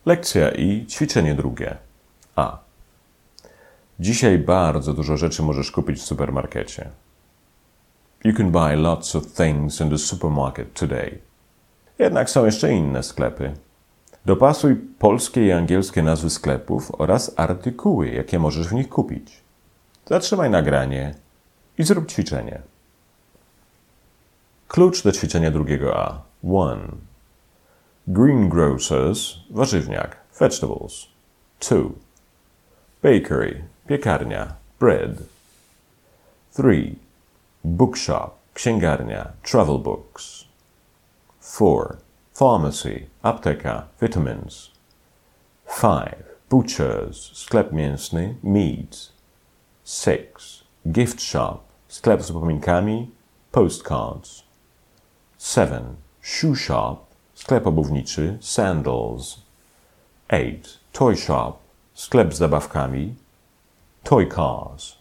Lekcja i ćwiczenie drugie. A. Dzisiaj bardzo dużo rzeczy możesz kupić w supermarkecie. You can buy lots of things in the supermarket today. Jednak są jeszcze inne sklepy. Dopasuj polskie i angielskie nazwy sklepów oraz artykuły, jakie możesz w nich kupić. Zatrzymaj nagranie i zrób ćwiczenie. Klucz do ćwiczenia drugiego A. 1. Greengrocers, warzywniak, vegetables. 2. Bakery, piekarnia, bread. 3. Bookshop, księgarnia, travel books. 4. Pharmacy, apteka, vitamins. 5. Butchers, sklep mięsny, meat. 6. Gift shop, sklep z upominkami, postcards. 7. Shoe shop, sklep obuwniczy, sandals. 8. Toy shop, sklep z zabawkami, toy cars.